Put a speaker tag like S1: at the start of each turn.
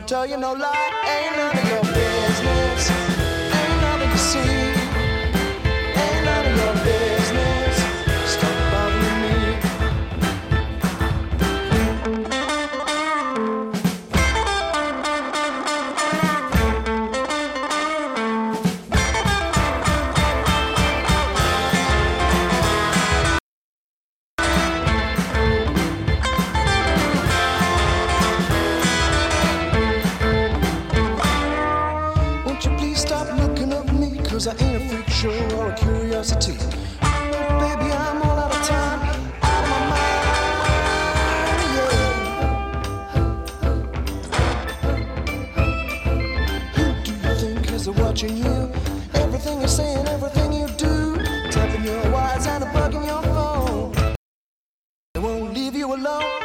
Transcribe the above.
S1: tell you no lie. Ain't none of your business. Ain't nothing to see. Ain't none of your business. Stop bothering me. I ain't a freak show or a curiosity. Baby, I'm all out of time, out of my mind, yeah. Who do you think is watching you? Everything you're saying, everything you do, tapping your wires and bugging your phone. They won't leave you alone.